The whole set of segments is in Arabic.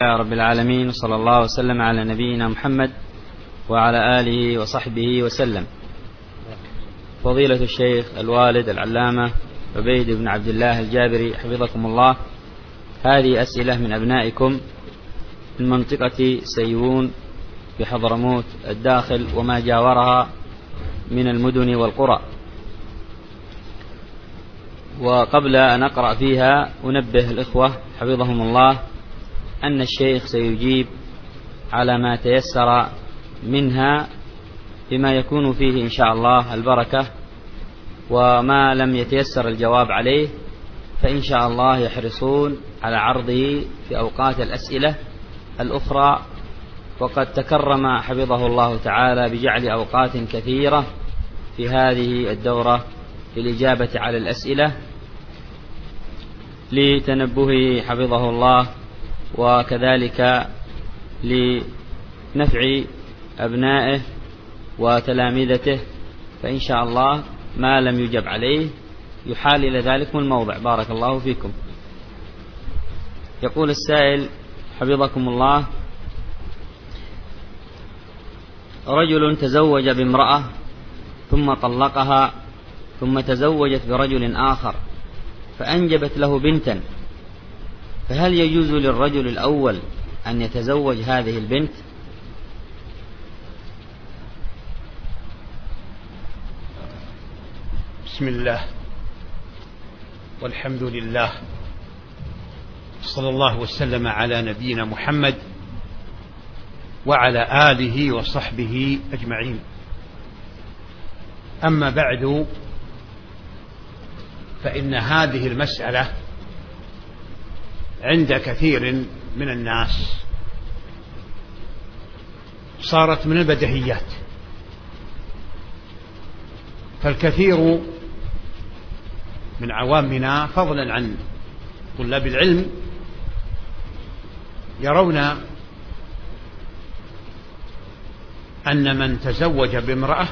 رب العالمين، وصلى الله وسلم على نبينا محمد وعلى آله وصحبه وسلم. فضيلة الشيخ الوالد العلامة عبيد بن عبد الله الجابري حفظكم الله، هذه أسئلة من أبنائكم من منطقة سيئون بحضرموت الداخل وما جاورها من المدن والقرى. وقبل أن أقرأ فيها أنبه الإخوة حفظهم الله أن الشيخ سيجيب على ما تيسر منها بما يكون فيه إن شاء الله البركة، وما لم يتيسر الجواب عليه فإن شاء الله يحرصون على عرضه في أوقات الأسئلة الأخرى. وقد تكرم حفظه الله تعالى بجعل أوقات كثيرة في هذه الدورة للإجابة على الأسئلة لتنبهه حفظه الله، وكذلك لنفع أبنائه وتلامذته. فإن شاء الله ما لم يجب عليه يحال إلى ذلك من الموضع. بارك الله فيكم. يقول السائل حفظكم الله: رجل تزوج بامرأة ثم طلقها ثم تزوجت برجل آخر فأنجبت له بنتا، فهل يجوز للرجل الأول أن يتزوج هذه البنت؟ بسم الله والحمد لله، صلى الله وسلم على نبينا محمد وعلى آله وصحبه أجمعين. أما بعد، فإن هذه المسألة عند كثير من الناس صارت من البديهيات، فالكثير من عوامنا فضلا عن طلاب العلم يرون أن من تزوج بامرأة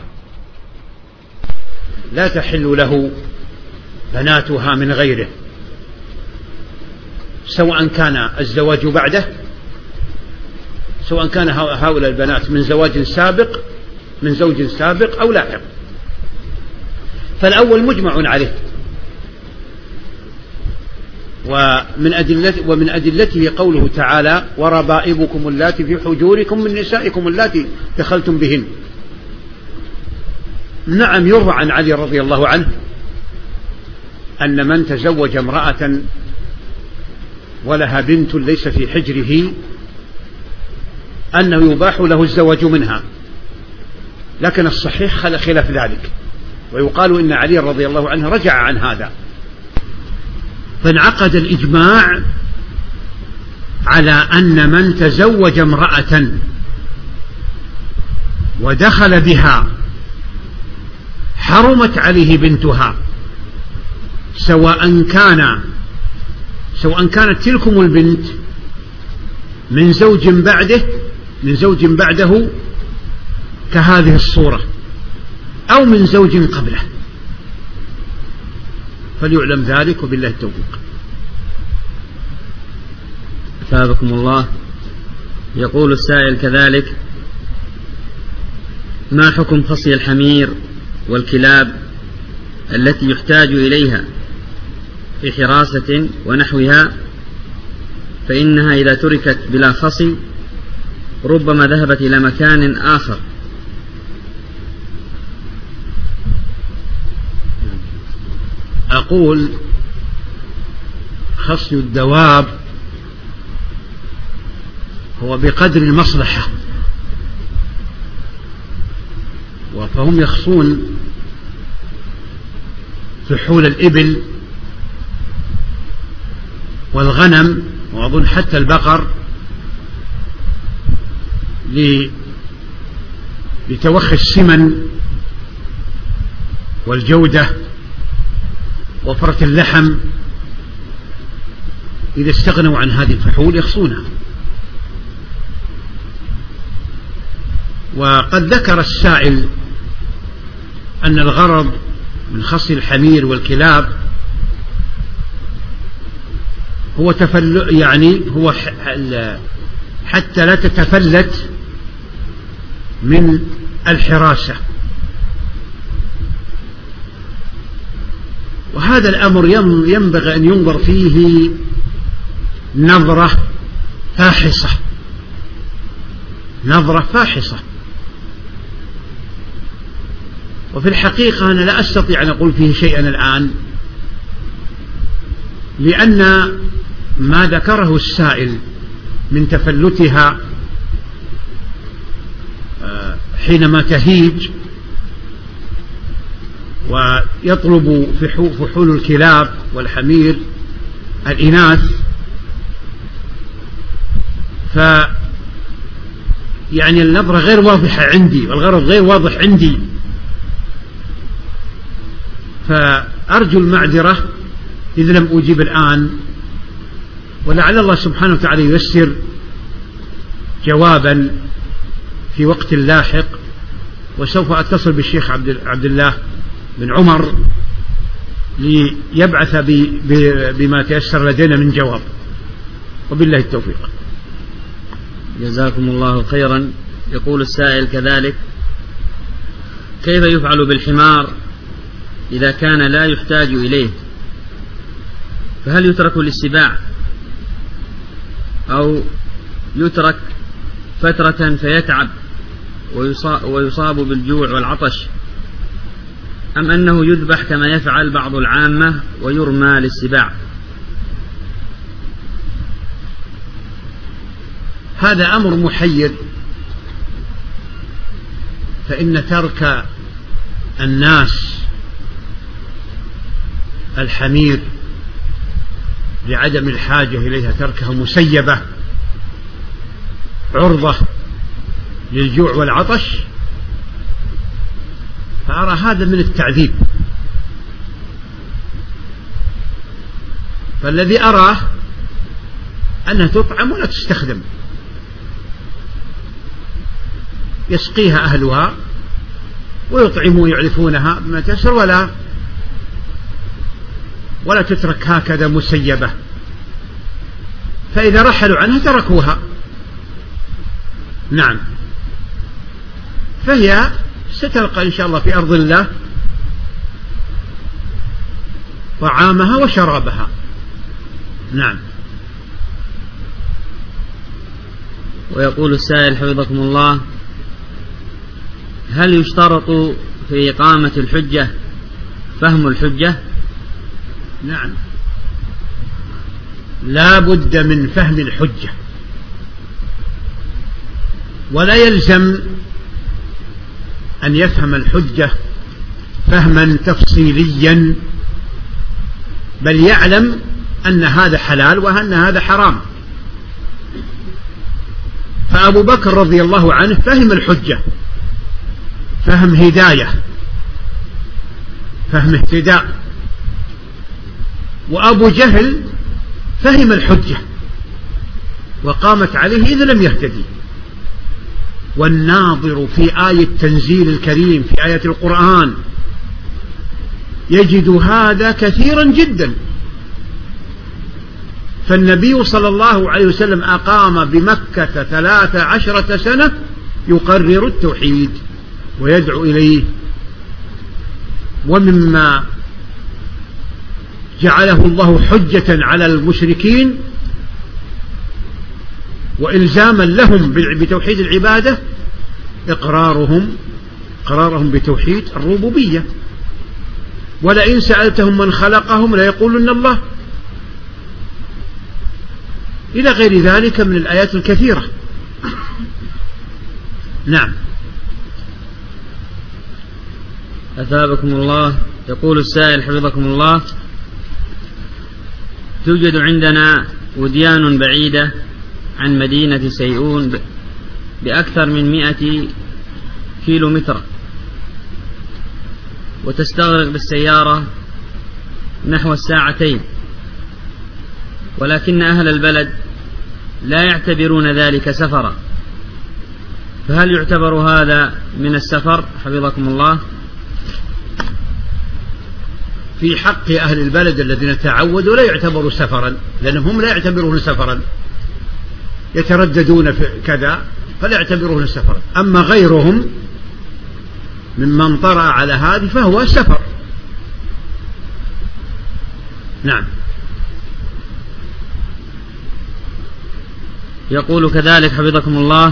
لا تحل له بناتها من غيره، سواء كان الزواج بعده، سواء كان هؤلاء البنات من زوج سابق أو لاحق. فالأول مجمع عليه، ومن أدلته قوله تعالى: وربائبكم اللاتي في حجوركم من نسائكم اللاتي دخلتم بهن. نعم، يروى عن علي رضي الله عنه أن من تزوج امرأة ولها بنت ليس في حجره أنه يباح له الزواج منها، لكن الصحيح خلاف ذلك، ويقال إن علي رضي الله عنه رجع عن هذا. فانعقد الإجماع على أن من تزوج امرأة ودخل بها حرمت عليه بنتها، سواء كانت تلكم البنت من زوج بعده كهذه الصورة أو من زوج قبله، فليعلم ذلك، وبالله التوفيق. أثابكم الله. يقول السائل كذلك: ما حكم خصي الحمير والكلاب التي يحتاج إليها في حراسة ونحوها، فإنها إذا تركت بلا خصي ربما ذهبت إلى مكان آخر؟ أقول: خصي الدواب هو بقدر المصلحة، فهم يخصون فحول الإبل والغنم، وأظن حتى البقر، لتوخي السمن والجودة وفرة اللحم. إذا استغنوا عن هذه الفحول يخصونها. وقد ذكر السائل أن الغرض من خص الحمير والكلاب هو حتى لا تتفلت من الحراسة. وهذا الأمر ينبغي أن ينظر فيه نظرة فاحصة، نظرة فاحصة. وفي الحقيقة أنا لا أستطيع أن أقول فيه شيئا الآن، لأن ما ذكره السائل من تفلتها حينما تهيج ويطلب فحول الكلاب والحمير الإناث، يعني النظرة غير واضحة عندي والغرض غير واضح عندي، فأرجو المعذرة إذا لم أجيب الآن، ولعل الله سبحانه وتعالى ييسر جوابا في وقت لاحق، وسوف أتصل بالشيخ عبد الله بن عمر ليبعث بما تيسر لدينا من جواب، وبالله التوفيق. جزاكم الله خيرا. يقول السائل كذلك: كيف يفعل بالحمار إذا كان لا يحتاج إليه؟ فهل يترك للسباع أو يترك فترة فيتعب ويصاب بالجوع والعطش، أم أنه يذبح كما يفعل بعض العامة ويرمى للسباع؟ هذا أمر محير، فإن ترك الناس الحمير لعدم الحاجة إليها تركها مسيبة عرضة للجوع والعطش، فأرى هذا من التعذيب. فالذي أراه أنها تطعم ولا تستخدم، يسقيها أهلها ويطعمون يعرفونها بما تيسر، ولا تترك هكذا مسيبة، فإذا رحلوا عنها تركوها. نعم، فهي ستلقى إن شاء الله في أرض الله طعامها وشرابها. نعم. ويقول السائل حفظكم الله: هل يشترط في إقامة الحجة فهم الحجة؟ نعم، لا بد من فهم الحجة، ولا يلزم أن يفهم الحجة فهما تفصيليا، بل يعلم أن هذا حلال وأن هذا حرام. فأبو بكر رضي الله عنه فهم الحجة فهم هداية، فهم اهتداء، وأبو جهل فهم الحجة وقامت عليه إذا لم يهتدي. والناظر في آية تنزيل الكريم في آية القرآن يجد هذا كثيرا جدا. فالنبي صلى الله عليه وسلم أقام بمكة 13 سنة يقرر التوحيد ويدعو إليه. ومما جعله الله حجة على المشركين وإلزاما لهم بتوحيد العبادة إقرارهم بتوحيد الربوبية. ولئن سألتهم من خلقهم ليقولن الله، إلى غير ذلك من الآيات الكثيرة. نعم. أثابكم الله. يقول السائل حفظكم الله: توجد عندنا وديان بعيدة عن مدينة سيئون بأكثر من 100 كيلومتر، وتستغرق بالسيارة نحو الساعتين، ولكن أهل البلد لا يعتبرون ذلك سفرا، فهل يعتبر هذا من السفر حفظكم الله؟ في حق أهل البلد الذين تعودوا لا يعتبروا سفرا، لأنهم لا يعتبرون سفرا، يترددون في كذا فلا يعتبرون سفر. أما غيرهم ممن طرأ على هذه فهو سفر. نعم. يقول كذلك حفظكم الله: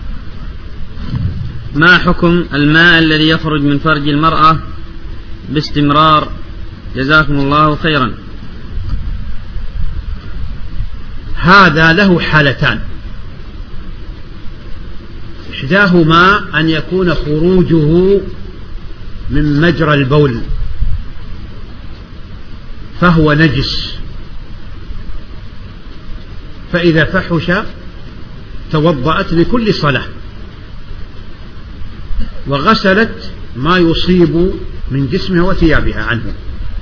ما حكم الماء الذي يخرج من فرج المرأة باستمرار؟ جزاكم الله خيرا. هذا له حالتان: إحداهما أن يكون خروجه من مجرى البول فهو نجس، فإذا فحش توضأت لكل صلاة وغسلت ما يصيب من جسمها وثيابها عنه،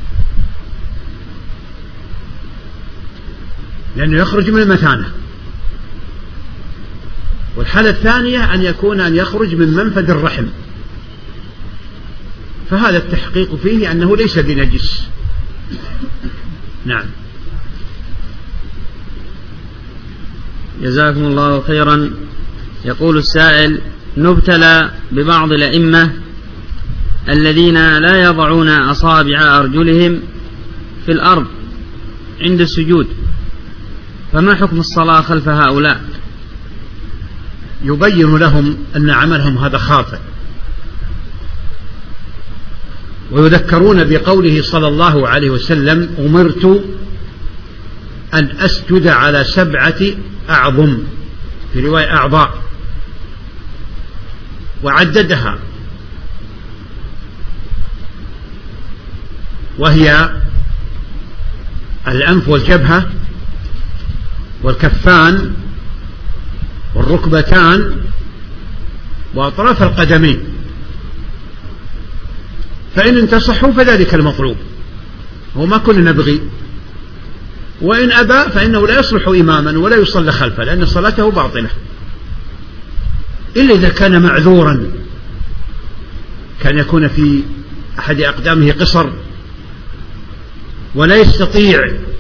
لأنه يخرج من المثانة. والحالة الثانية أن يخرج من منفذ الرحم، فهذا التحقيق فيه أنه ليس بنجس. نعم. جزاكم الله خيرا. يقول السائل: نبتلى ببعض الأئمة الذين لا يضعون أصابع أرجلهم في الأرض عند السجود، فما حكم الصلاة خلف هؤلاء؟ يبين لهم أن عملهم هذا خاطئ، ويذكرون بقوله صلى الله عليه وسلم: أمرت أن أسجد على 7 أعظم، في رواية أعضاء، وعددها، وهي الأنف والجبهة والكفان والركبتان وأطراف القدمين، فإن انتصحوا فذلك المطلوب، وما كنا نبغي، وإن أبى فإنه لا يصلح إماما ولا يصلى خلفه، لأن صلاته باطلة، إلا إذا كان معذورا، كان يكون في أحد أقدامه قصر ولا يستطيع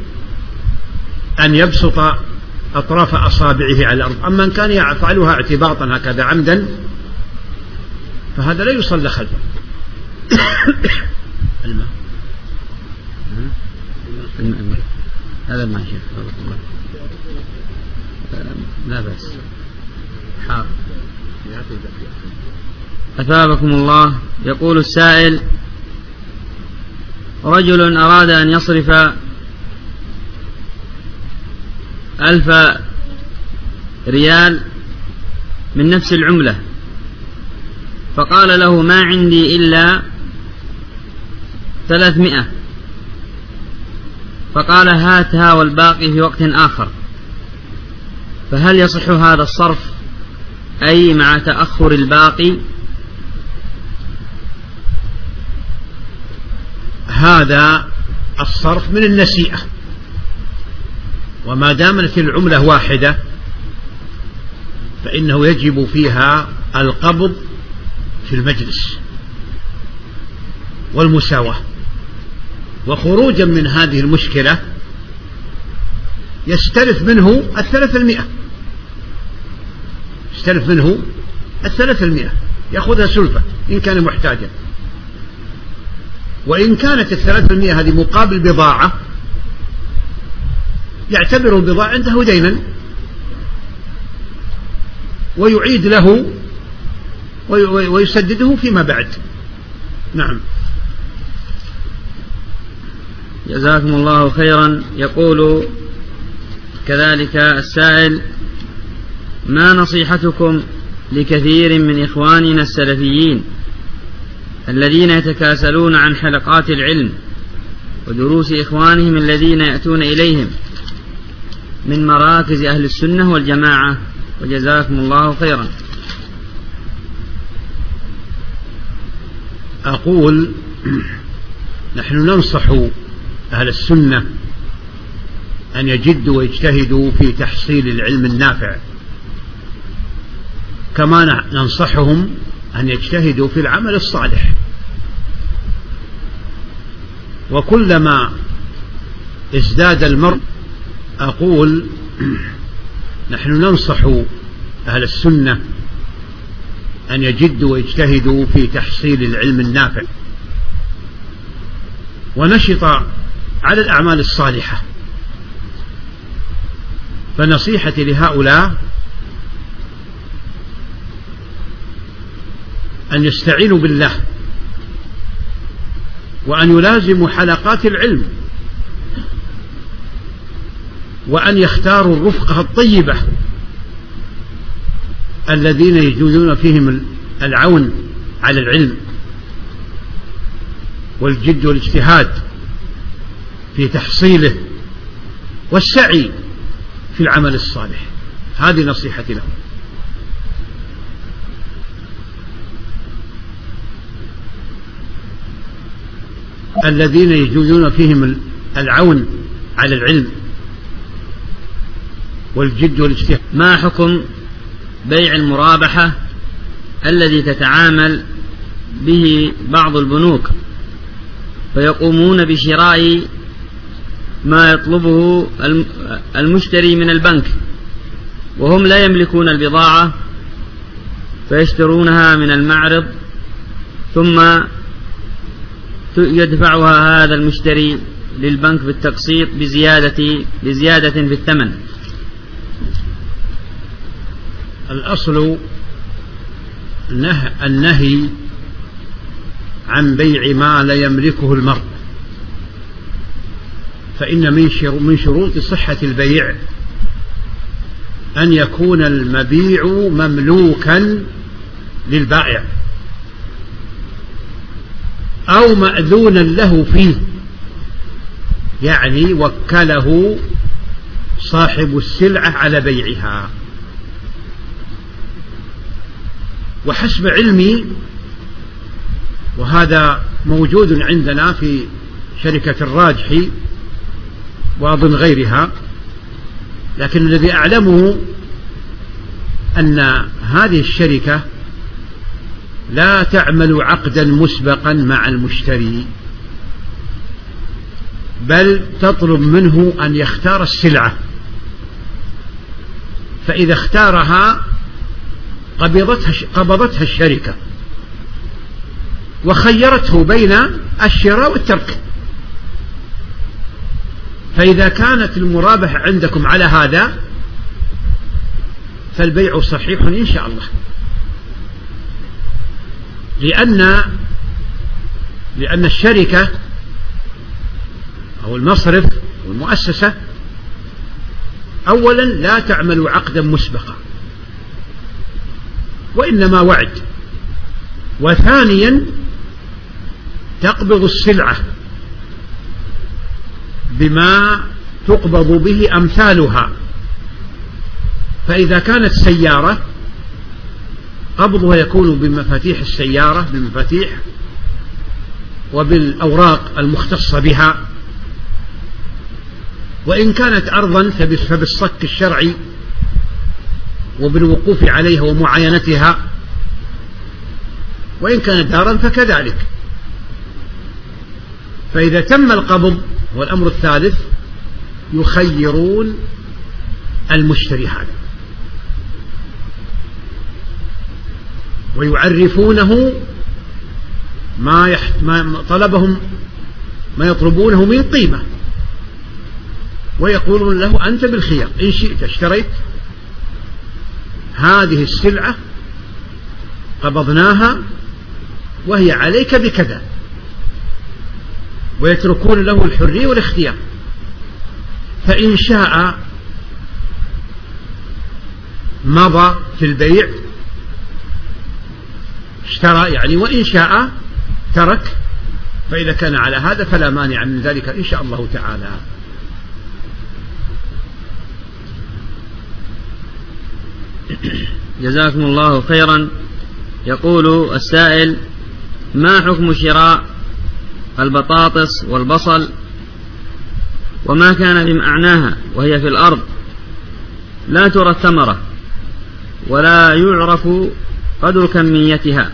أن يبسط أطراف أصابعه على الأرض. أما إن كان يفعلها اعتباطا هكذا عمدا فهذا لا يصلى خلفه. الماء هذا ما شيخ لا بأس. حاضر. أثابكم الله. يقول السائل: رجل أراد أن يصرف 1000 ريال من نفس العملة، فقال له: ما عندي إلا 300، فقال: هاتها والباقي في وقت آخر، فهل يصح هذا الصرف أي مع تأخر الباقي؟ هذا الصرف من النسيئة، وما دامت العملة واحدة فإنه يجب فيها القبض في المجلس والمساواة. وخروجا من هذه المشكلة يستلف منه 300، يستلف منه 300، يأخذها سلفة إن كان محتاجا. وإن كانت 300 هذه مقابل بضاعة يعتبر البضاعة عنده دينا ويعيد له ويسدده فيما بعد. نعم. جزاكم الله خيرا. يقول كذلك السائل: ما نصيحتكم لكثير من إخواننا السلفيين الذين يتكاسلون عن حلقات العلم ودروس إخوانهم الذين يأتون إليهم من مراكز أهل السنة والجماعة؟ وجزاكم الله خيرا. أقول: نحن ننصح أهل السنة أن يجدوا ويجتهدوا في تحصيل العلم النافع، كما ننصحهم أن يجتهدوا في العمل الصالح. وكلما ازداد المرء أقول نحن ننصح أهل السنة أن يجدوا ويجتهدوا في تحصيل العلم النافع ونشط على الأعمال الصالحة. فنصيحتي لهؤلاء أن يستعينوا بالله وأن يلازموا حلقات العلم وأن يختاروا الرفقة الطيبة الذين يجدون فيهم العون على العلم والجد والاجتهاد في تحصيله والسعي في العمل الصالح. هذه نصيحتي لهم. الذين يجدون فيهم العون على العلم والجد والاجتهاد. ما حكم بيع المرابحة الذي تتعامل به بعض البنوك فيقومون بشراء ما يطلبه المشتري من البنك وهم لا يملكون البضاعة فيشترونها من المعرض ثم يدفعها هذا المشتري للبنك بالتقسيط بزيادة في الثمن؟ الأصل النهي عن بيع ما لا يملكه المرء، فإن من شروط صحة البيع أن يكون المبيع مملوكا للبائع أو مأذونا له فيه، يعني وكله صاحب السلعة على بيعها. وحسب علمي، وهذا موجود عندنا في شركة الراجحي وأظن غيرها، لكن الذي أعلمه أن هذه الشركة لا تعمل عقدا مسبقا مع المشتري، بل تطلب منه أن يختار السلعة، فإذا اختارها قبضتها الشركة وخيرته بين الشراء والترك. فإذا كانت المرابحة عندكم على هذا فالبيع صحيح إن شاء الله، لأن الشركة أو المصرف أو المؤسسة أولا لا تعمل عقدا مسبقا وإنما وعد، وثانيا تقبض السلعة بما تقبض به أمثالها. فإذا كانت سيارة قبضها يكون بمفاتيح السيارة، بالمفاتيح وبالأوراق المختصة بها، وإن كانت أرضا فبالصك الشرعي وبالوقوف عليها ومعاينتها، وإن كانت دارا فكذلك. فإذا تم القبض والأمر الثالث يخيرون المشتري هذا ويعرفونه ما طلبهم ما يطلبونه من قيمة، ويقولون له أنت بالخيار، إن شئت اشتريت هذه السلعة قبضناها وهي عليك بكذا، ويتركون له الحرية والاختيار. فإن شاء مضى في البيع اشترى يعني، وإن شاء ترك. فإذا كان على هذا فلا مانع من ذلك إن شاء الله تعالى. جزاكم الله خيرا. يقول السائل: ما حكم شراء البطاطس والبصل وما كان بمعناها وهي في الأرض لا ترى الثمرة ولا يعرف قدر كميتها؟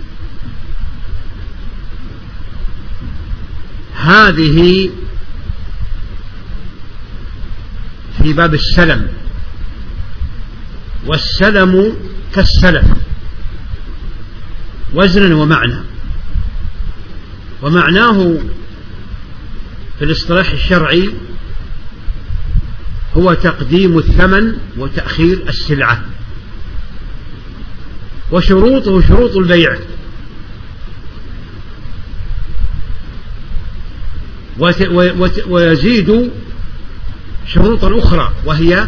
هذه في باب السلم والسلم كالسلف وزنا ومعنى. ومعناه في الاصطلاح الشرعي هو تقديم الثمن وتأخير السلعة، وشروطه شروط البيع، ويزيد شروطا أخرى، وهي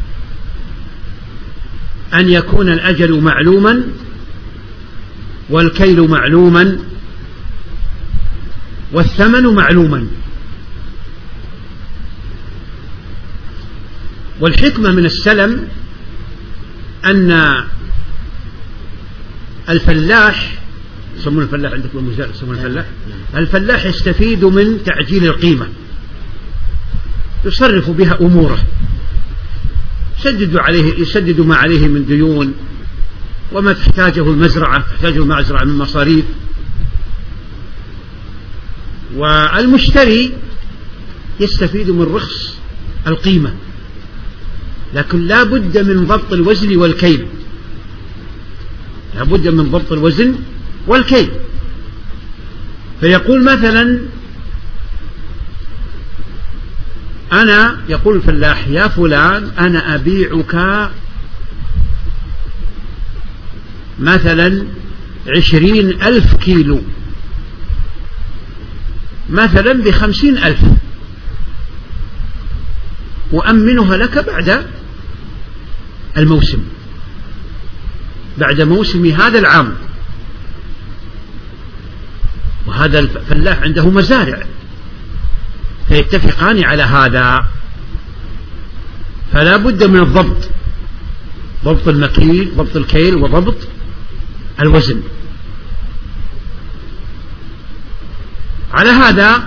أن يكون الأجل معلوما والكيل معلوما والثمن معلوما. والحكمة من السلم أن الفلاح، يسمون الفلاح عندكم المزارع يسمون الفلاح، الفلاح يستفيد من تعجيل القيمة، يصرف بها أموره، يسدد ما عليه من ديون وما تحتاجه المزرعة من مصاريف. والمشتري يستفيد من رخص القيمة، لكن لا بد من ضبط الوزن والكيل، لا بد من ضبط الوزن والكيل. فيقول مثلا يقول الفلاح: يا فلان أنا أبيعك مثلا 20,000 كيلو مثلا ب50,000، وأمنها لك بعد الموسم، بعد موسم هذا العام. وهذا الفلاح عنده مزارع فيتفقان على هذا، فلا بد من الضبط، ضبط المكيل، ضبط الكيل، وضبط الوزن. على هذا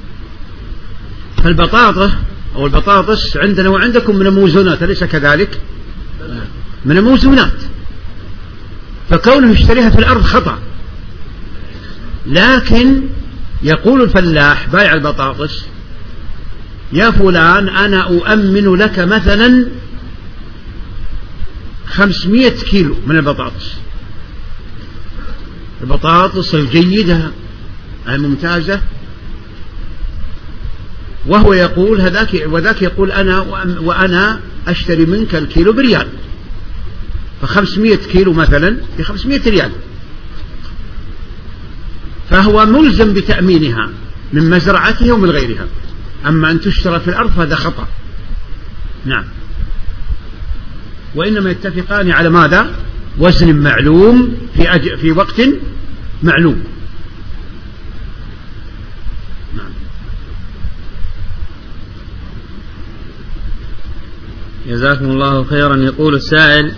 البطاطس عندنا وعندكم من الموزونات، أليس كذلك؟ من الموزونات، فكونه يشتريها في الأرض خطأ. لكن يقول الفلاح بايع البطاطس: يا فلان أنا أؤمن لك مثلا 500 كيلو من البطاطس الجيدة الممتازة، وهو يقول وذاك يقول وأنا أشتري منك الكيلو بريال، ف500 كيلو مثلا ب500 ريال، فهو ملزم بتأمينها من مزرعته ومن غيرها. أما أن تشترى في الأرض فهذا خطأ. نعم. وإنما يتفقان على ماذا؟ وزن معلوم في وقت معلوم. نعم. جزاكم الله خيرا. يقول السائل: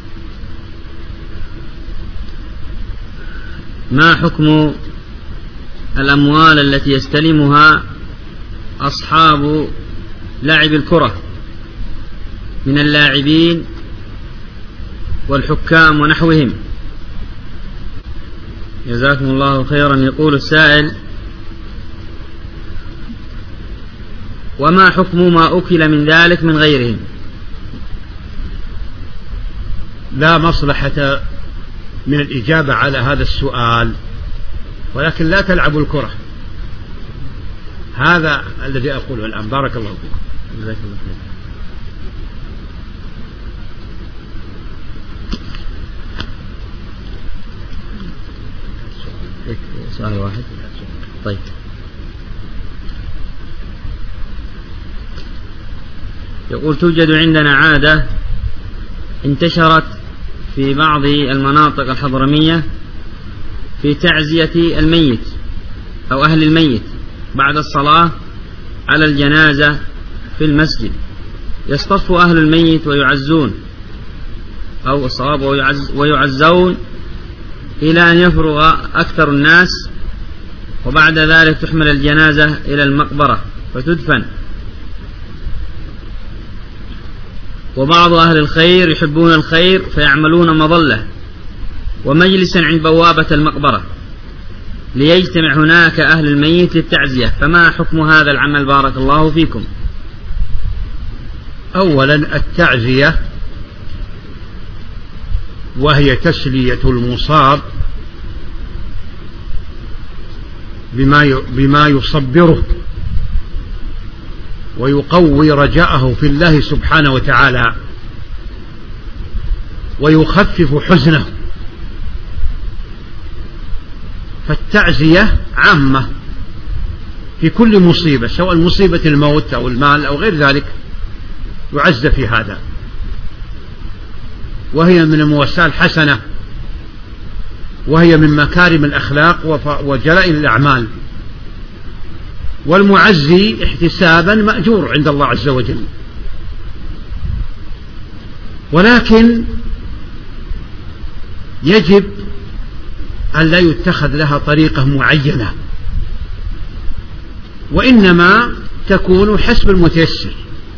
ما حكم الأموال التي يستلمها أصحاب لعب الكرة من اللاعبين والحكام ونحوهم؟ جزاكم الله خيرا. يقول السائل: وما حكم ما أكل من ذلك من غيرهم؟ لا مصلحة من الإجابة على هذا السؤال، ولكن لا تلعبوا الكرة، هذا الذي أقوله الآن. بارك الله فيكم. جزاك الله خير. سؤال واحد. طيب. يقول: توجد عندنا عادة انتشرت في بعض المناطق الحضرمية في تعزية الميت أو أهل الميت بعد الصلاة على الجنازة في المسجد، يصطف أهل الميت ويعزون، أو الصواب ويعزون إلى أن يفرغ أكثر الناس، وبعد ذلك تحمل الجنازة إلى المقبرة فتدفن. وبعض أهل الخير يحبون الخير فيعملون مظلة ومجلسا عند بوابة المقبرة ليجتمع هناك أهل الميت للتعزية، فما حكم هذا العمل بارك الله فيكم؟ أولا التعزية وهي تسلية المصاب بما يصبره ويقوي رجاءه في الله سبحانه وتعالى ويخفف حزنه. فالتعزية عامة في كل مصيبة، سواء مصيبة الموت أو المال أو غير ذلك، يعز في هذا، وهي من المواساة الحسنة، وهي من مكارم الأخلاق وجلائل الأعمال. والمعزي احتسابا مأجور عند الله عز وجل، ولكن يجب أن لا يتخذ لها طريقة معينة، وإنما تكون حسب المتيسر.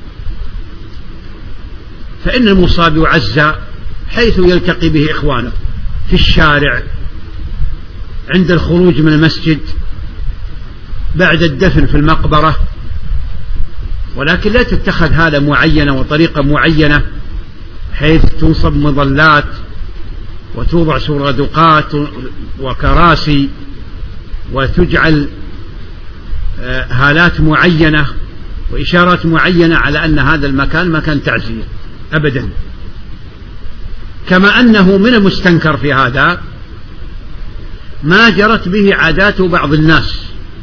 فإن المصاب يعزى حيث يلتقي به إخوانه، في الشارع، عند الخروج من المسجد، بعد الدفن في المقبرة، ولكن لا تتخذ هذا معينة وطريقة معينة حيث تنصب مظلات وتوضع سرادقات وكراسي وتجعل هالات معينة وإشارات معينة على أن هذا المكان مكان تعزية، أبدا. كما أنه من المستنكر في هذا ما جرت به عادات بعض الناس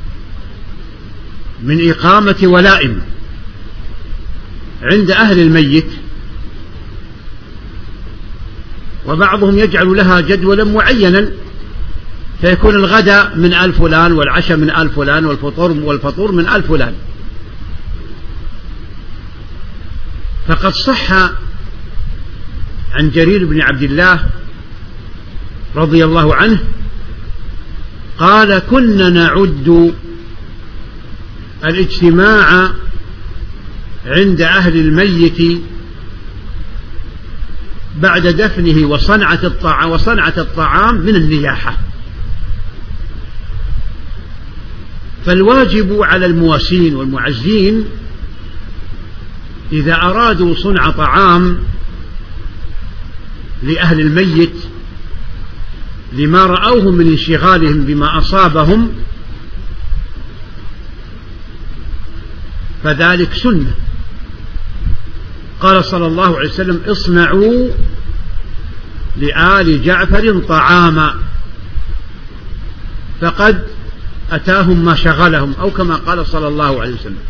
من إقامة ولائم عند أهل الميت، وبعضهم يجعل لها جدولا معينا، فيكون الغداء من آل فلان والعشاء من آل فلان والفطور من آل فلان. فقد صح عن جرير بن عبد الله رضي الله عنه قال: كنا نعد الاجتماع عند أهل الميت بعد دفنه وصنعة الطعام من النياحة. فالواجب على المواسين والمعزين إذا أرادوا صنع طعام لأهل الميت لما رأوه من انشغالهم بما أصابهم فذلك سنة. قال صلى الله عليه وسلم: اصنعوا لآل جعفر طعاما، فقد أتاهم ما شغلهم، أو كما قال صلى الله عليه وسلم.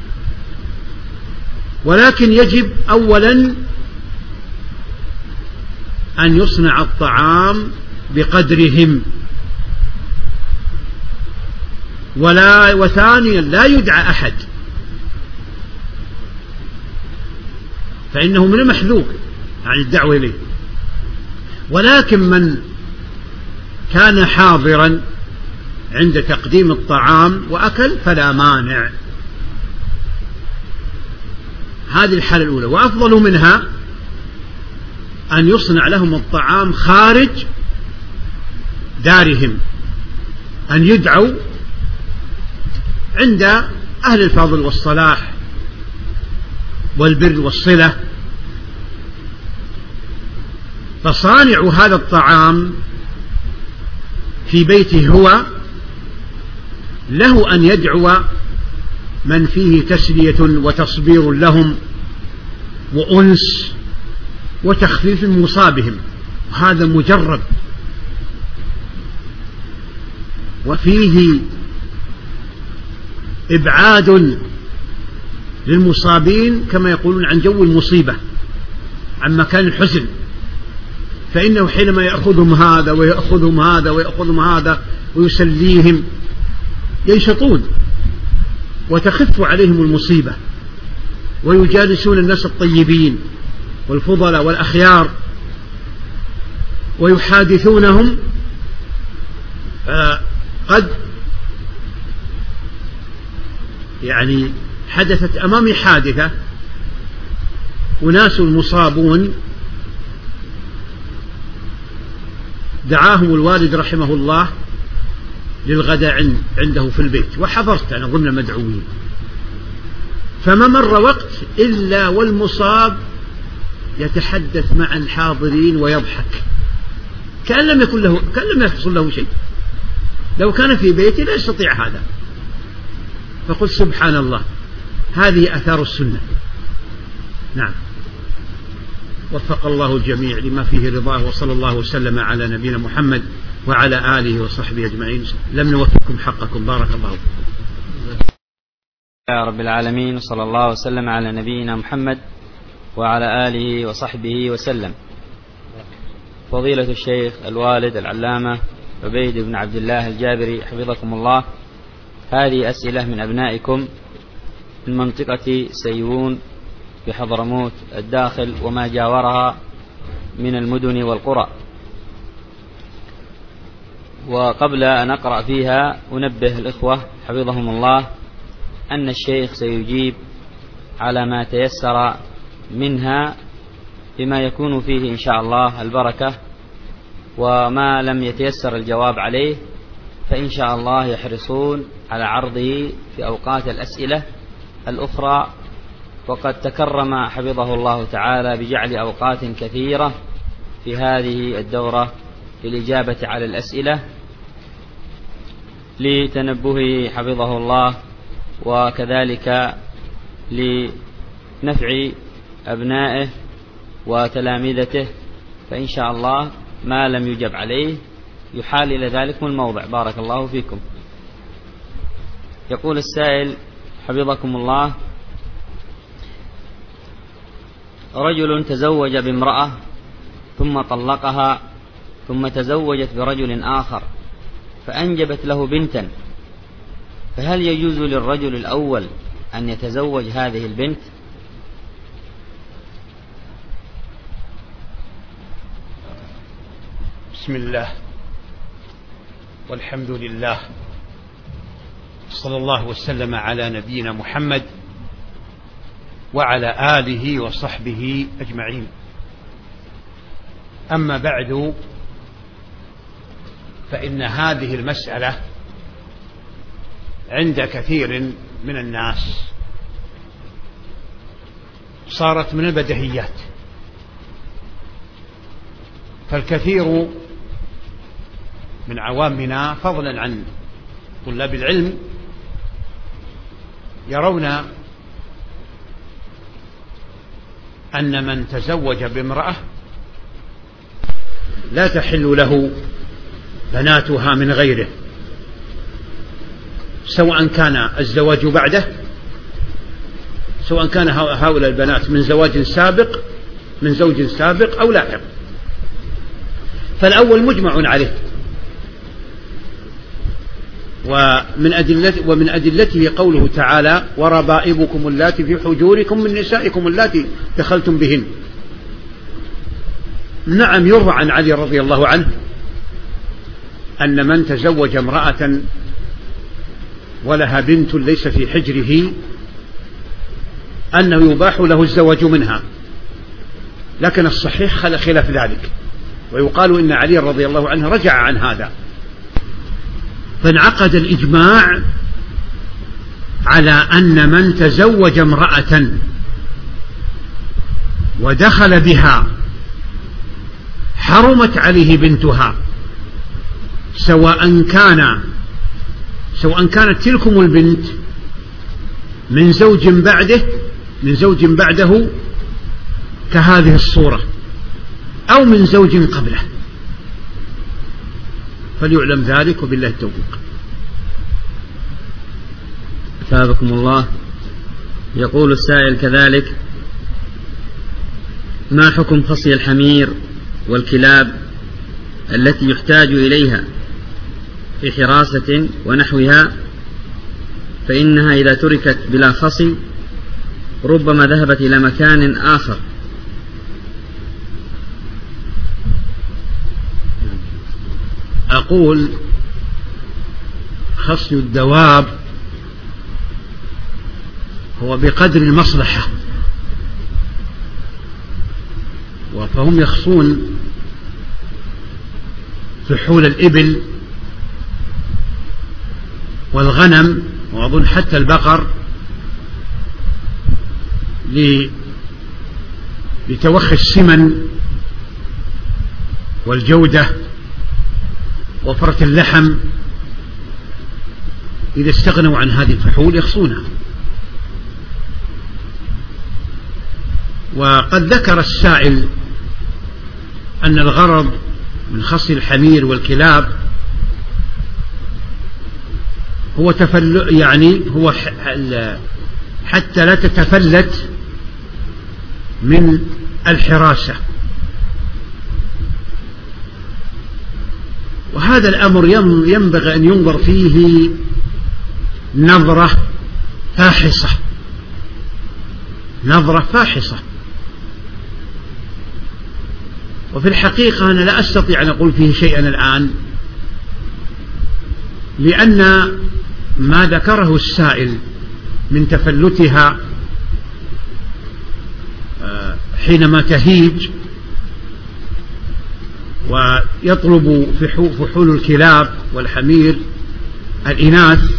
ولكن يجب أولا أن يصنع الطعام بقدرهم، وثانيا لا يدعى أحد، فإنه من المحذور عن الدعوة إليه. ولكن من كان حاضرا عند تقديم الطعام وأكل فلا مانع. هذه الحالة الأولى. وأفضل منها أن يصنع لهم الطعام خارج دارهم، أن يدعوا عند أهل الفضل والصلاح والبر والصلة. فصانع هذا الطعام في بيته هو له أن يدعو من فيه تسلية وتصبير لهم وأنس وتخفيف مصابهم، وهذا مجرب، وفيه إبعاد للمصابين كما يقولون عن جو المصيبة، عن مكان الحزن. فإنه حينما يأخذهم هذا ويأخذهم هذا ويأخذهم هذا ويسليهم ينشطون وتخف عليهم المصيبة، ويجالسون الناس الطيبين والفضلاء والأخيار ويحادثونهم. قد يعني حدثت أمامي حادثة، أناس مصابون دعاهم الوالد رحمه الله للغداء عنده في البيت، وحضرت أنا ضمن مدعوين. فما مر وقت إلا والمصاب يتحدث مع الحاضرين ويضحك كأن لم يحصل له شيء. لو كان في بيته لا يستطيع هذا. فقل سبحان الله، هذه أثار السنة. نعم. وفق الله الجميع لما فيه رضاه، وصلى الله وسلم على نبينا محمد وعلى آله وصحبه أجمعين. لم نوفقكم حقكم، بارك الله فيكم. يا رب العالمين، صلى الله وسلم على نبينا محمد وعلى آله وصحبه وسلم. فضيلة الشيخ الوالد العلامة عبيد بن عبد الله الجابري حفظكم الله، هذه أسئلة من أبنائكم من منطقة سيئون بحضرموت الداخل وما جاورها من المدن والقرى. وقبل أن أقرأ فيها أنبه الإخوة حفظهم الله أن الشيخ سيجيب على ما تيسر منها بما يكون فيه إن شاء الله البركة، وما لم يتيسر الجواب عليه فإن شاء الله يحرصون على عرضه في أوقات الأسئلة الأخرى. وقد تكرم حفظه الله تعالى بجعل أوقات كثيرة في هذه الدورة للإجابة على الأسئلة لتنبهه حفظه الله، وكذلك لنفع أبنائه وتلامذته. فإن شاء الله ما لم يجب عليه يحال إلى ذلك من الموضع. بارك الله فيكم. يقول السائل حفظكم الله: رجل تزوج بامرأة ثم طلقها ثم تزوجت برجل آخر فأنجبت له بنتا، فهل يجوز للرجل الأول أن يتزوج هذه البنت؟ بسم الله والحمد لله، صلى الله وسلم على نبينا محمد وعلى آله وصحبه أجمعين. أما بعد، فإن هذه المسألة عند كثير من الناس صارت من البديهيات، فالكثير من عوامنا فضلا عن طلاب العلم يرون أن من تزوج بامرأة لا تحل له بناتها من غيره، سواء كان الزواج بعده، سواء كان هؤلاء البنات من زوج سابق أو لاحق. فالأول مجمع عليه، ومن أدلته قوله تعالى: وربائبكم اللاتي في حجوركم من نسائكم اللاتي دخلتم بهن. نعم، يروى عن علي رضي الله عنه أن من تزوج امرأة ولها بنت ليس في حجره أنه يباح له الزواج منها، لكن الصحيح خلاف ذلك، ويقال إن علي رضي الله عنه رجع عن هذا. فانعقد الإجماع على أن من تزوج امرأة ودخل بها حرمت عليه بنتها، سواء كانت تلكم البنت من زوج بعده كهذه الصورة أو من زوج قبله، فليعلم ذلك، وبالله التوفيق. أثابكم الله. يقول السائل كذلك: ما حكم خصي الحمير والكلاب التي يحتاج إليها في حراسة ونحوها، فإنها إذا تركت بلا خصي ربما ذهبت إلى مكان آخر؟ أقول: خصي الدواب هو بقدر المصلحة، فهم يخصون فحول الإبل والغنم، وأظن حتى البقر، لتوخي السمن والجودة وفرة اللحم إذا استغنوا عن هذه الفحول يخصونها. وقد ذكر السائل أن الغرض من خص الحمير والكلاب هو يعني هو حتى لا تتفلت من الحراسة، وهذا الأمر ينبغي أن ينظر فيه نظرة فاحصة. وفي الحقيقة أنا لا أستطيع أن أقول فيه شيئا الآن، لأن ما ذكره السائل من تفلتها حينما تهيج ويطلب فحول الكلاب والحمير الإناث،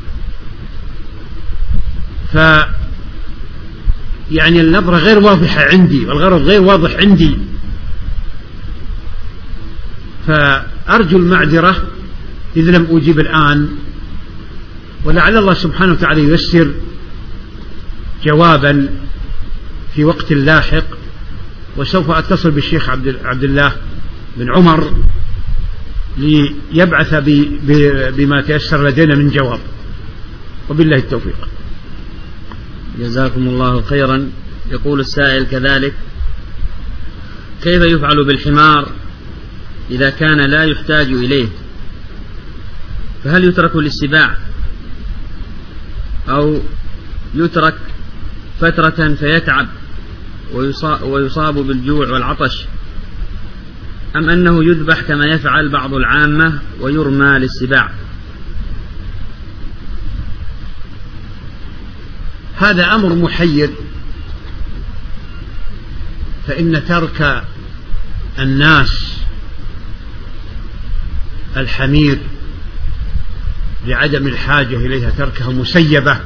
يعني النظرة غير واضحة عندي والغرض غير واضح عندي، فأرجو المعذرة إذ لم أجيب الآن، ولعل الله سبحانه وتعالى ييسر جوابا في وقت لاحق، وسوف أتصل بالشيخ عبد الله بن عمر ليبعث بما تيسر لدينا من جواب، وبالله التوفيق. جزاكم الله خيرا. يقول السائل كذلك: كيف يفعل بالحمار إذا كان لا يحتاج إليه؟ فهل يترك للسباع أو يترك فترة فيتعب ويصاب بالجوع والعطش، أم أنه يذبح كما يفعل بعض العامة ويرمى للسباع؟ هذا أمر محير، فإن ترك الناس الحمير لعدم الحاجة إليها تركها مسيبة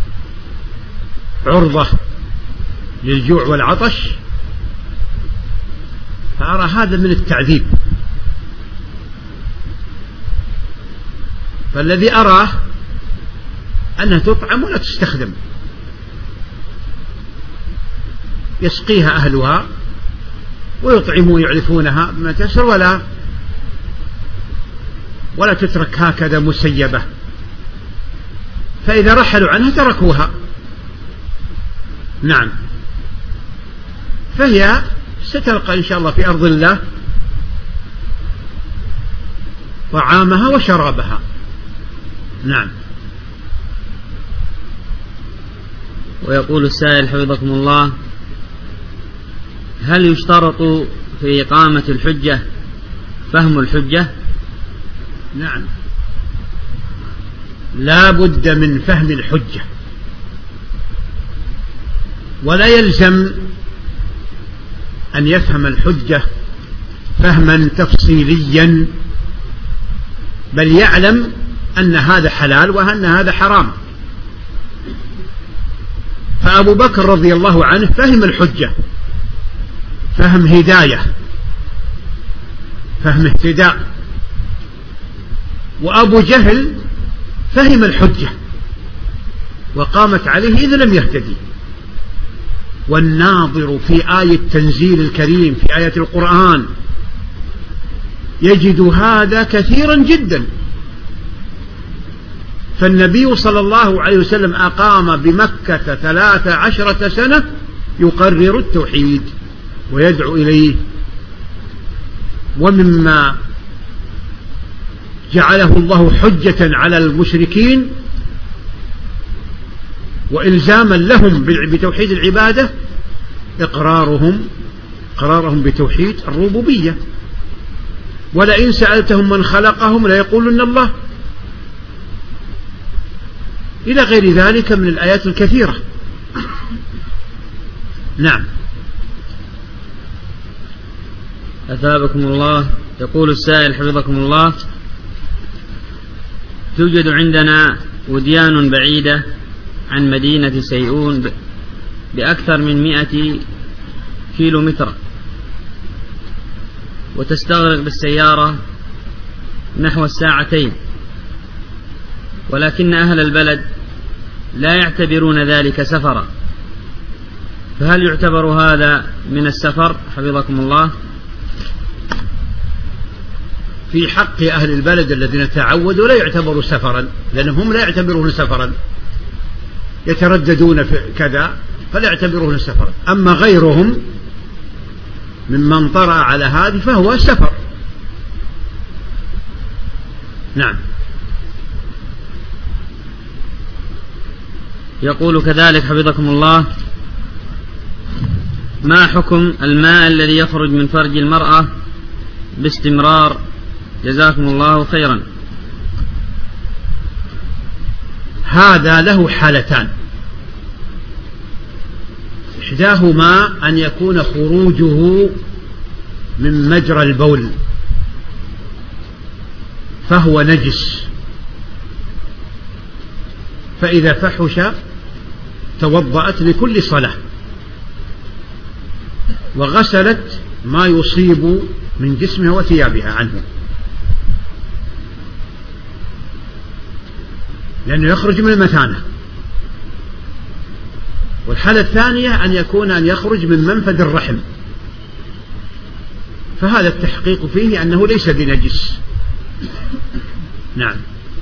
عرضة للجوع والعطش، فأرى هذا من التعذيب. فالذي أراه أنها تطعم ولا تستخدم، يسقيها أهلها ويطعموا يعرفونها بما تيسر، ولا تترك هكذا مسيبة، فإذا رحلوا عنها تركوها. نعم، فهي ستلقى إن شاء الله في أرض الله طعامها وشرابها. نعم. ويقول السائل حفظكم الله: هل يشترط في إقامة الحجة فهم الحجة؟ نعم، لا بد من فهم الحجة، ولا يلزم أن يفهم الحجة فهما تفصيليا، بل يعلم أن هذا حلال وأن هذا حرام. فأبو بكر رضي الله عنه فهم الحجة فهم هداية، فهم اهتداء، وأبو جهل فهم الحجة وقامت عليه إذ لم يهتدي. والناظر في آية تنزيل الكريم في آية القرآن يجد هذا كثيرا جدا. فالنبي صلى الله عليه وسلم أقام بمكة 13 سنة يقرر التوحيد ويدعو إليه، ومما جعله الله حجة على المشركين وإلزاما لهم بتوحيد العبادة إقرارهم بتوحيد الربوبية. ولئن سألتهم من خلقهم ليقولن الله، إلى غير ذلك من الآيات الكثيرة. نعم. أثابكم الله. يقول السائل حفظكم الله: توجد عندنا وديان بعيدة عن مدينة سيئون بأكثر من 100 كيلومتر، وتستغرق بالسيارة نحو الساعتين، ولكن أهل البلد لا يعتبرون ذلك سفرا، فهل يعتبر هذا من السفر حفظكم الله؟ في حق أهل البلد الذين تعودوا لا يعتبروا سفرا، لأنهم لا يعتبرون سفرا، يترددون في كذا فلا يعتبرون سفرا. أما غيرهم ممن طرأ على هذه فهو سفر. نعم. يقول كذلك حفظكم الله: ما حكم الماء الذي يخرج من فرج المرأة باستمرار؟ جزاكم الله خيرا. هذا له حالتان: إحداهما أن يكون خروجه من مجرى البول فهو نجس، فإذا فحش توضأت لكل صلاة وغسلت ما يصيب من جسمها وثيابها عنه، لأنه يخرج من المثانة. والحالة الثانية أن يخرج من منفذ الرحم، فهذا التحقيق فيه أنه ليس بنجس. نعم.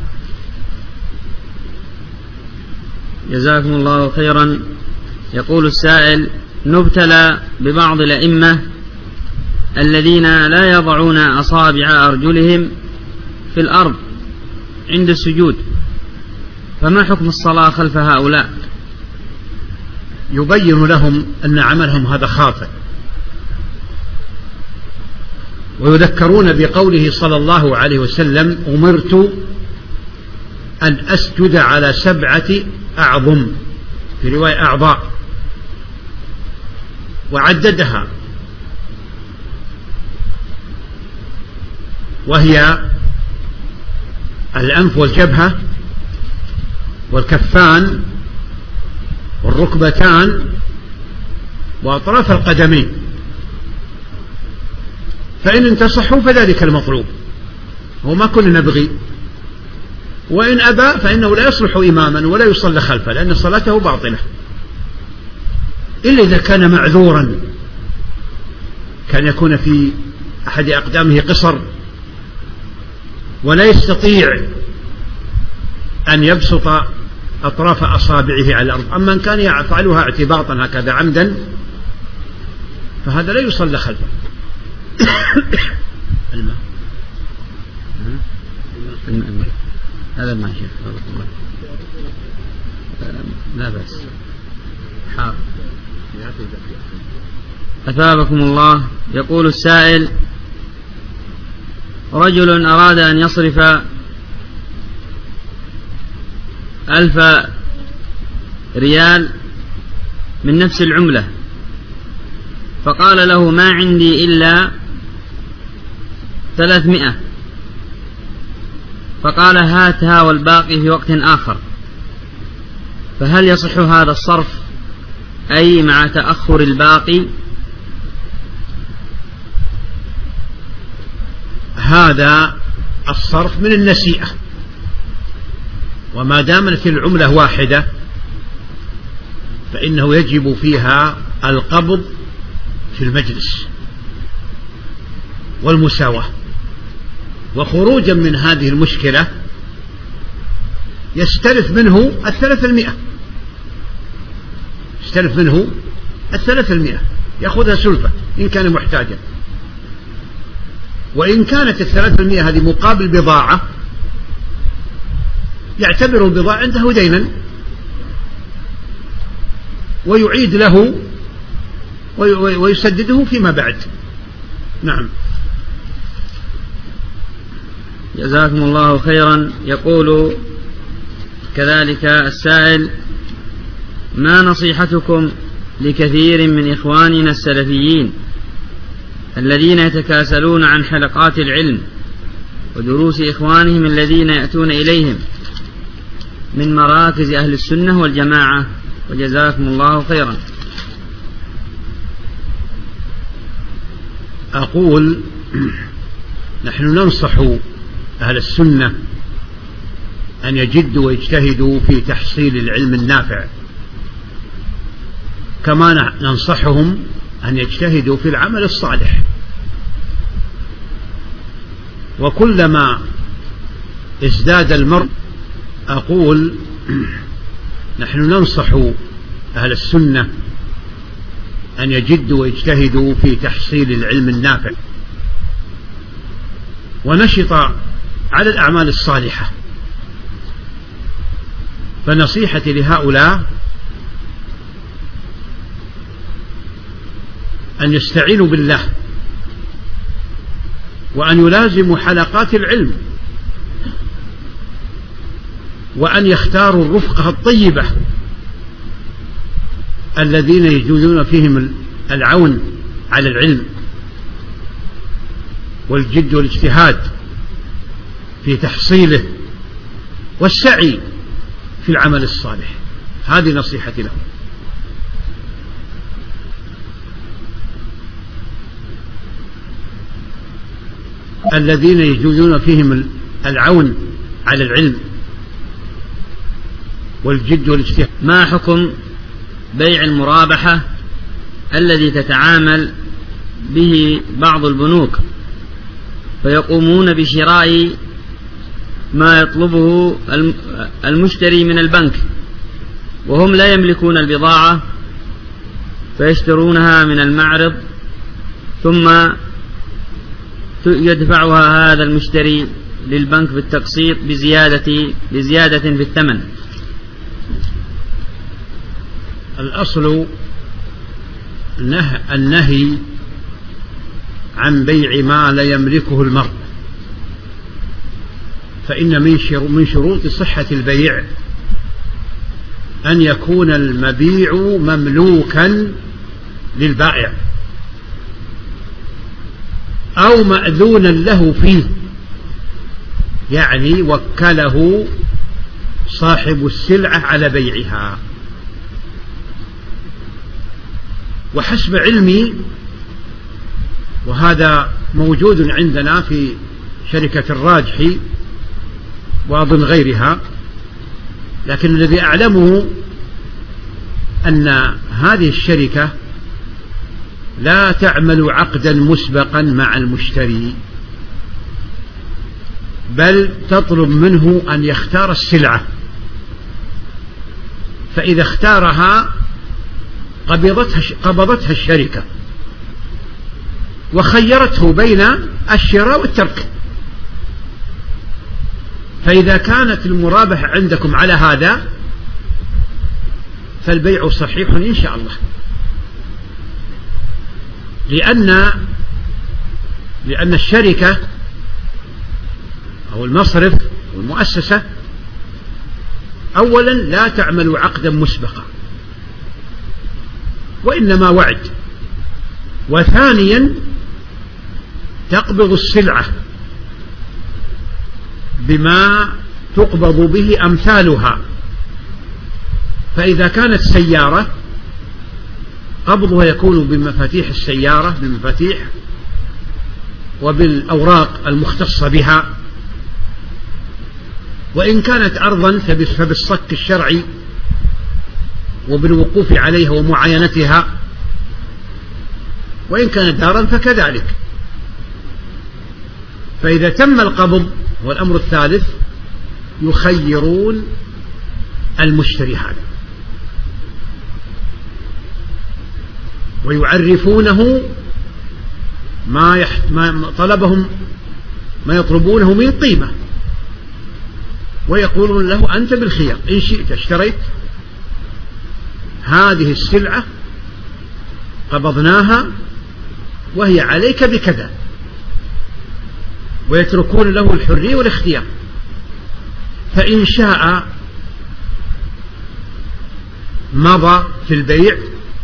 جزاكم الله خيرا. يقول السائل: نبتلى ببعض الأئمة الذين لا يضعون أصابع أرجلهم في الأرض عند السجود، فما حكم الصلاة خلف هؤلاء؟ يبين لهم أن عملهم هذا خاطئ، ويذكرون بقوله صلى الله عليه وسلم: أمرت أن أسجد على 7 أعظم، في رواية أعضاء، وعددها، وهي الأنف والجبهة والكفان والركبتان وأطراف القدمين، فإن انتصحوا فذلك المطلوب، وما كنا نبغي. وإن أبى فإنه لا يصلح إماما ولا يصلى خلفه، لأن صلاته باطلة، إلا إذا كان معذورا، كان يكون في أحد أقدامه قصر ولا يستطيع أن يبسط أطراف أصابعه على الأرض. أما إن كان يفعلها اعتباطا هكذا عمدا فهذا لا يصلى خلفه. الماء هذا ما شيخ لا بس حاضر. أثابكم الله. يقول السائل: رجل أراد أن يصرف 1000 ريال من نفس العملة، فقال له: ما عندي إلا 300، فقال: هاتها والباقي في وقت آخر، فهل يصح هذا الصرف أي مع تأخر الباقي؟ هذا الصرف من النسيئة، وما دامت العملة واحدة فإنه يجب فيها القبض في المجلس والمساواة. وخروجا من هذه المشكلة يستلف منه 300، يستلف منه 300، يأخذها سلفة إن كان محتاجا. وإن كانت 300 هذه مقابل بضاعة يعتبر البضاعة عنده دينا ويعيد له ويسدده فيما بعد. نعم. جزاكم الله خيرا. يقول كذلك السائل: ما نصيحتكم لكثير من إخواننا السلفيين الذين يتكاسلون عن حلقات العلم ودروس إخوانهم الذين يأتون إليهم من مراكز أهل السنة والجماعة؟ وجزاكم الله خيرا. أقول: نحن ننصح أهل السنة أن يجدوا ويجتهدوا في تحصيل العلم النافع، كما ننصحهم أن يجتهدوا في العمل الصالح. وكلما ازداد المرء، أقول نحن ننصح أهل السنة أن يجدوا ويجتهدوا في تحصيل العلم النافع ونشط على الأعمال الصالحة. فنصيحتي لهؤلاء أن يستعينوا بالله، وأن يلازموا حلقات العلم، وأن يختاروا الرفقة الطيبة الذين يجدون فيهم العون على العلم والجد والاجتهاد في تحصيله والسعي في العمل الصالح. هذه نصيحتي لهم. الذين يجدون فيهم العون على العلم والجد والاجتهاد. ما حكم بيع المرابحة الذي تتعامل به بعض البنوك، فيقومون بشراء ما يطلبه المشتري من البنك وهم لا يملكون البضاعة، فيشترونها من المعرض ثم يدفعها هذا المشتري للبنك بالتقسيط بزيادة في الثمن؟ الأصل النهي عن بيع ما لا يملكه المرء، فإن من شروط صحة البيع أن يكون المبيع مملوكا للبائع أو مأذونا له فيه، يعني وكله صاحب السلعة على بيعها. وحسب علمي، وهذا موجود عندنا في شركة الراجحي وأظن غيرها، لكن الذي أعلمه أن هذه الشركة لا تعمل عقدا مسبقا مع المشتري، بل تطلب منه أن يختار السلعة، فإذا اختارها قبضتها الشركة وخيرته بين الشراء والترك. فإذا كانت المرابحة عندكم على هذا فالبيع صحيح إن شاء الله، لأن الشركة أو المصرف والمؤسسة أولا لا تعمل عقدا مسبقا وإنما وعد، وثانيا تقبض السلعة بما تقبض به أمثالها. فإذا كانت سيارة قبضها يكون بمفاتيح السيارة، بالمفاتيح وبالأوراق المختصة بها، وإن كانت أرضا فبالصك الشرعي وبالوقوف عليها ومعاينتها، وإن كانت دارا فكذلك. فإذا تم القبض، والأمر الثالث، يخيرون المشتري هذا ويعرفونه ما طلبهم ما يطلبونه من قيمة، ويقولون له أنت بالخيار، إن شئت اشتريت هذه السلعة قبضناها وهي عليك بكذا، ويتركون له الحرية والاختيار. فإن شاء مضى في البيع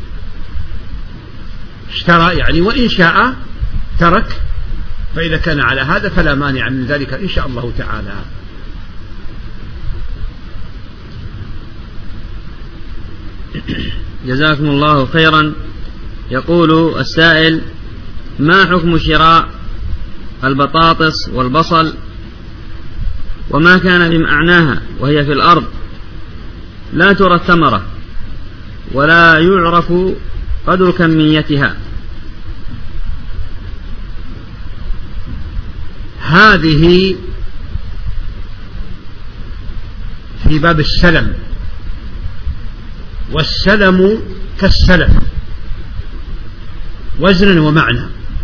اشترى يعني، وإن شاء ترك. فإذا كان على هذا فلا مانع من ذلك إن شاء الله تعالى. جزاكم الله خيرا. يقول السائل: ما حكم شراء البطاطس والبصل وما كان بمعناها وهي في الأرض لا ترى الثمرة ولا يعرف قدر كميتها. هذه في باب السلم، والسلم كالسلف وزنا ومعنى،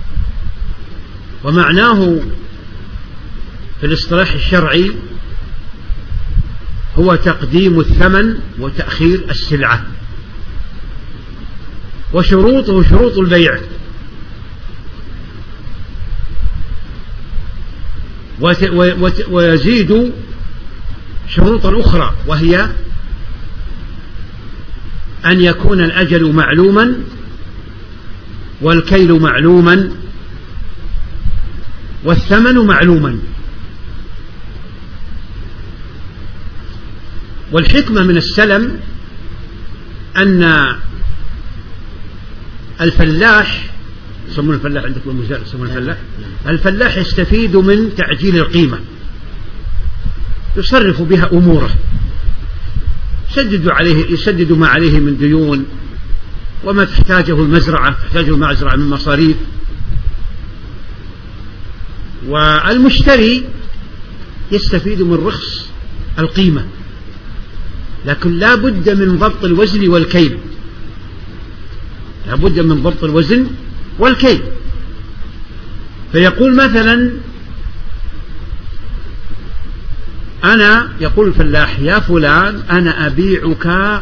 ومعناه في الاصطلاح الشرعي هو تقديم الثمن وتأخير السلعة، وشروطه شروط البيع، ويزيد شروطا أخرى، وهي أن يكون الأجل معلوما والكيل معلوما والثمن معلوما. والحكمة من السلم أن الفلاح، يسمون الفلاح عندكم المزارع يسمون الفلاح، الفلاح يستفيد من تعجيل القيمة، يصرف بها أموره، يسدد ما عليه من ديون وما تحتاجه المزرعة من مصاريف. والمشتري يستفيد من رخص القيمة، لكن لا بد من ضبط الوزن والكيل، لا بد من ضبط الوزن والكيل. فيقول مثلا يقول الفلاح: يا فلان أنا أبيعك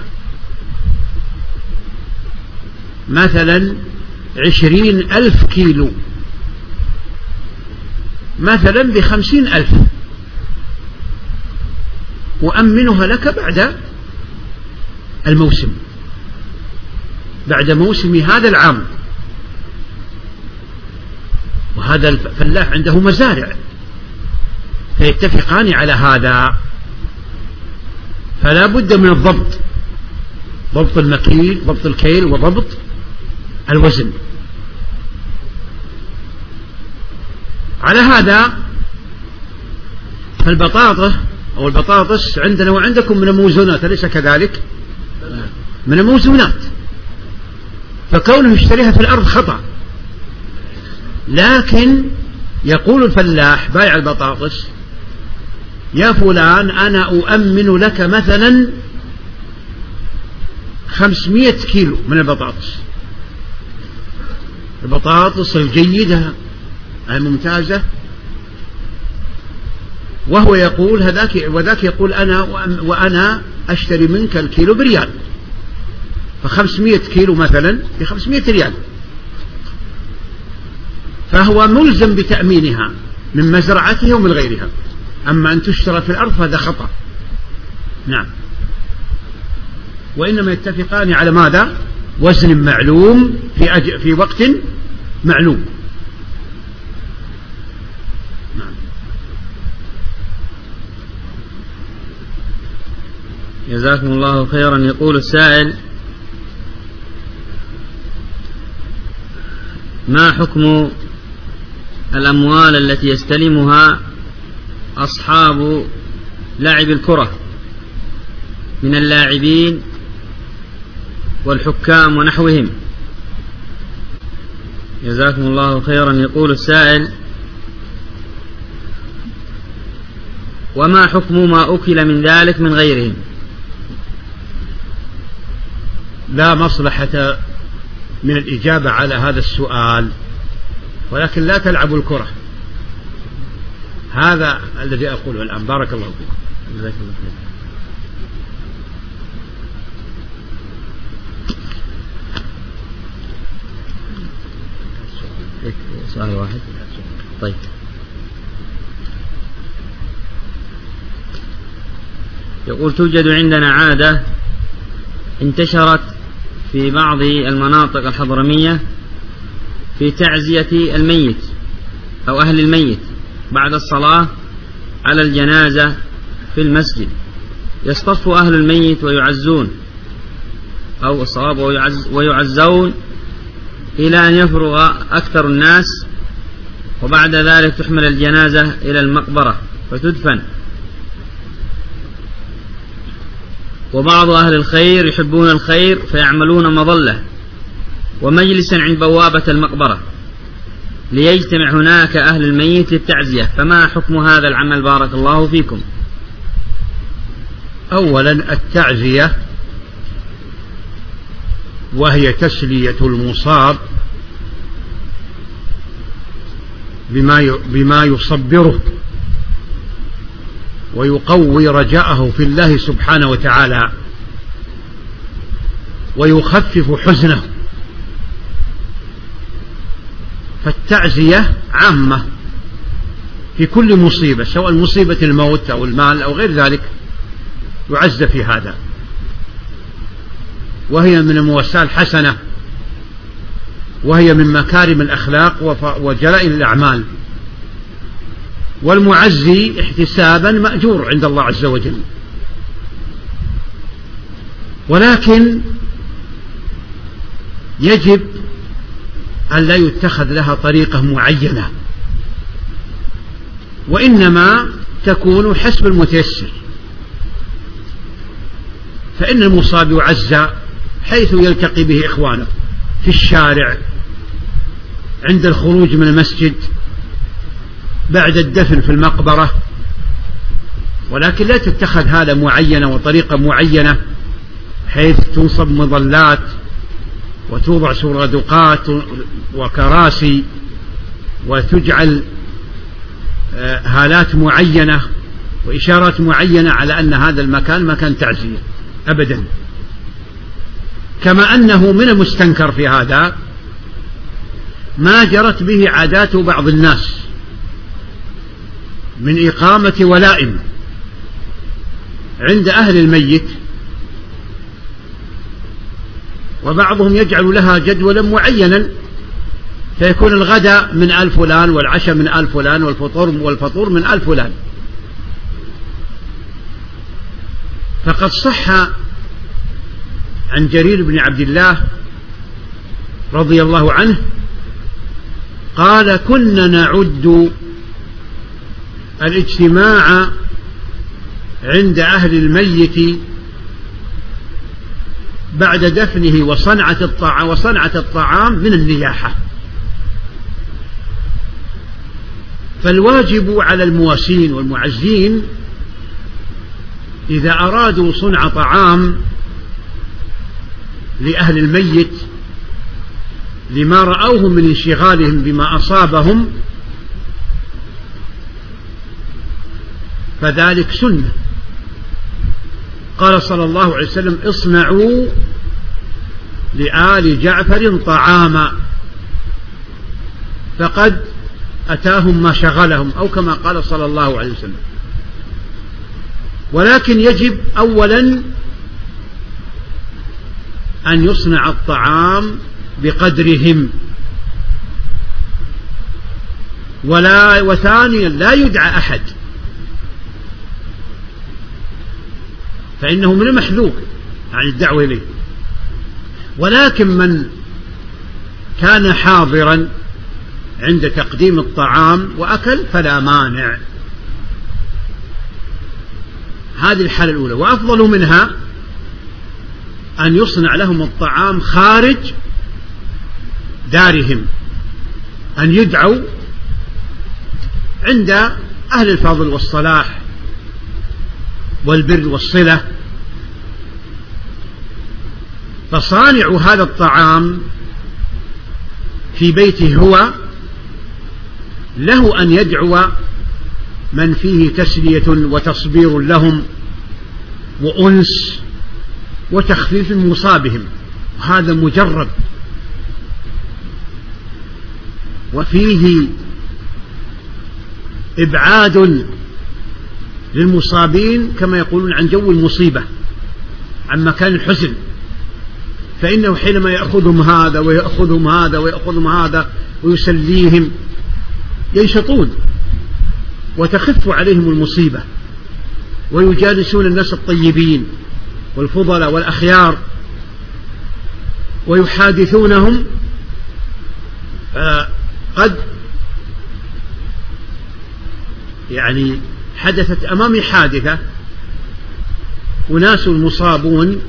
مثلا 20,000 كيلو مثلا ب50,000، وأمنها لك بعد الموسم، بعد موسم هذا العام. وهذا الفلاح عنده مزارع، فيتفقان على هذا، فلا بد من الضبط، ضبط المكيل، ضبط الكيل، وضبط الوزن. على هذا البطاطس عندنا وعندكم من الموزونات، أليس كذلك؟ من الموزونات، فكونه يشتريها في الأرض خطأ. لكن يقول الفلاح بايع البطاطس: يا فلان أنا أؤمن لك مثلا 500 كيلو من البطاطس الجيدة الممتازة، وهو يقول وذاك يقول وأنا أشتري منك الكيلو بريال، ف500 كيلو مثلا ب500 ريال، فهو ملزم بتأمينها من مزرعته ومن غيرها. أما أن تشترى في الأرض فهذا خطأ. نعم. وإنما يتفقان على ماذا؟ وزن معلوم في وقت معلوم. نعم. جزاكم الله خيرا. يقول السائل: ما حكم الأموال التي يستلمها أصحاب لعب الكرة من اللاعبين والحكام ونحوهم؟ جزاكم الله خيرا. يقول السائل: وما حكم ما أكل من ذلك من غيرهم؟ لا مصلحة من الإجابة على هذا السؤال، ولكن لا تلعبوا الكرة، هذا الذي أقوله الآن. بارك الله فيكم. جزاك الله خير. سؤال واحد. طيب. يقول: توجد عندنا عادة انتشرت في بعض المناطق الحضرمية في تعزية الميت أو أهل الميت بعد الصلاة على الجنازة في المسجد، يصطف أهل الميت ويعزون، أو الصواب ويعزون إلى أن يفرغ أكثر الناس، وبعد ذلك تحمل الجنازة إلى المقبرة فتدفن وبعض أهل الخير يحبون الخير فيعملون مظلة ومجلسا عند بوابة المقبرة ليجتمع هناك أهل الميت للتعزية، فما حكم هذا العمل بارك الله فيكم؟ أولا التعزية وهي تسلية المصاب بما يصبره ويقوي رجاءه في الله سبحانه وتعالى ويخفف حزنه. فالتعزية عامة في كل مصيبة، سواء مصيبة الموت أو المال أو غير ذلك يعز في هذا، وهي من المواساة الحسنة، وهي من مكارم الأخلاق وجلائل الأعمال، والمعزي احتسابا مأجور عند الله عز وجل. ولكن يجب أن لا يتخذ لها طريقة معينة، وإنما تكون حسب المتيسر. فإن المصاب يعزى حيث يلتقي به إخوانه، في الشارع، عند الخروج من المسجد، بعد الدفن في المقبرة، ولكن لا تتخذ هذا معينة وطريقة معينة حيث تنصب مظلات وتوضع سردقات وكراسي وتجعل هالات معينة وإشارات معينة على أن هذا المكان مكان تعزية، أبدا. كما أنه من المستنكر في هذا ما جرت به عادات بعض الناس من إقامة ولائم عند أهل الميت، وبعضهم يجعل لها جدولا معينا، فيكون الغداء من آل فلان والعشاء من آل فلان والفطور من آل فلان. فقد صح عن جرير بن عبد الله رضي الله عنه قال: كنا نعد الاجتماع عند أهل الميت بعد دفنه وصنعة الطعام من النياحة. فالواجب على المواسين والمعزين إذا أرادوا صنع طعام لأهل الميت لما رأوه من انشغالهم بما أصابهم فذلك سنة. قال صلى الله عليه وسلم: اصنعوا لآل جعفر طعاما، فقد أتاهم ما شغلهم، أو كما قال صلى الله عليه وسلم. ولكن يجب أولا أن يصنع الطعام بقدرهم، وثانيا لا يدعى أحد، فإنه من المحذور عن الدعوة إليه. ولكن من كان حاضرا عند تقديم الطعام وأكل فلا مانع. هذه الحالة الأولى. وأفضل منها أن يصنع لهم الطعام خارج دارهم، أن يدعوا عند أهل الفضل والصلاح والبر والصلة. فصانع هذا الطعام في بيته هو له أن يدعو من فيه تسلية وتصبير لهم وأنس وتخفيف مصابهم، وهذا مجرب، وفيه إبعاد للمصابين كما يقولون عن جو المصيبة، عن مكان الحزن. فإنه حينما يأخذهم هذا ويأخذهم هذا ويأخذهم هذا ويسليهم ينشطون وتخف عليهم المصيبة، ويجالسون الناس الطيبين والفضلاء والأخيار ويحادثونهم. قد حدثت أمامي حادثة أناس مصابون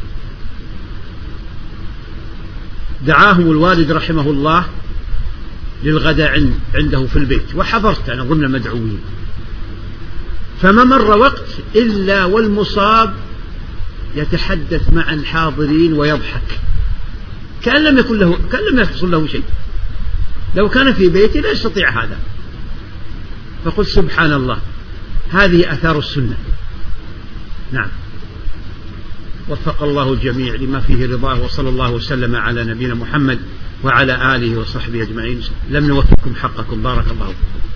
دعاهم الوالد رحمه الله للغداء عنده في البيت، وحضرت أنا ضمن المدعوين، فما مر وقت إلا والمصاب يتحدث مع الحاضرين ويضحك كأن لم يحصل له شيء. لو كان في بيته لا يستطيع هذا. فقلت سبحان الله، هذه أثار السنة. نعم. وفق الله الجميع لما فيه رضاه، وصلى الله وسلم على نبينا محمد وعلى آله وصحبه أجمعين. لم نوفقكم حقكم، بارك الله فيكم.